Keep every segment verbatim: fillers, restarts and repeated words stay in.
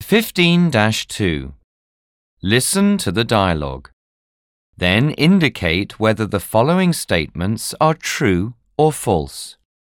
fifteen dash two. Listen to the dialogue. Then indicate whether the following statements are true or false.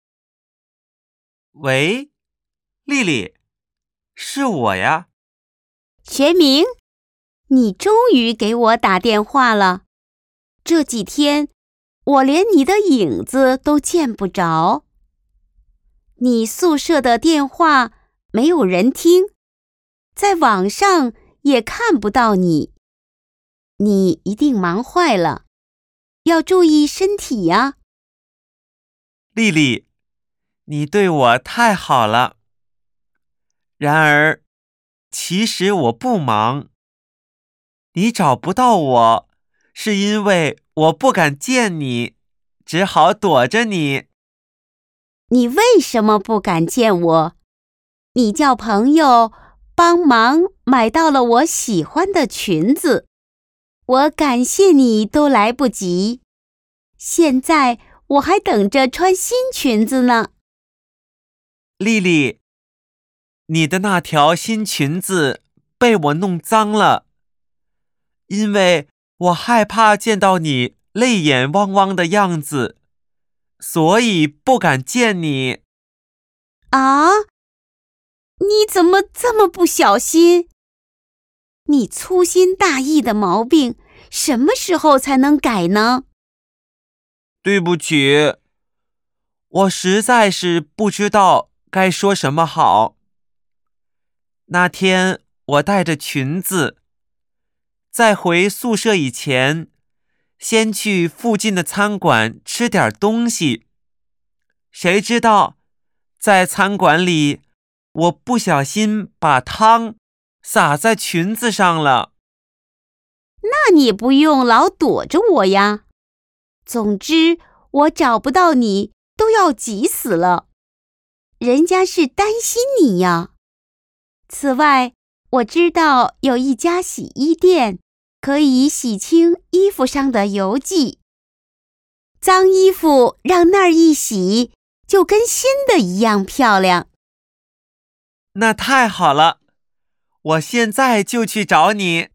喂，丽丽，是我呀。 学明，你终于给我打电话了。这几天，我连你的影子都见不着。你宿舍的电话没有人听，在网上也看不到你。你一定忙坏了，要注意身体呀。 丽丽，你对我太好了。然而，其实我不忙。你找不到我，是因为我不敢见你，只好躲着你。 你为什么不敢见我？你叫朋友帮忙买到了我喜欢的裙子，我感谢你都来不及。现在我还等着穿新裙子呢。 丽丽，你的那条新裙子被我弄脏了，因为我害怕见到你泪眼汪汪的样子，所以不敢见你。 啊？你怎么这么不小心？你粗心大意的毛病，什么时候才能改呢？ 对不起，我实在是不知道该说什么好。那天我带着裙子，在回宿舍以前，先去附近的餐馆吃点东西。谁知道，在餐馆里，我不小心把汤洒在裙子上了。 那你不用老躲着我呀。总之，我找不到你都要急死了。人家是担心你呀。此外，我知道有一家洗衣店可以洗清衣服上的油迹。脏衣服让那儿一洗，就跟新的一样漂亮。 那太好了，我现在就去找你。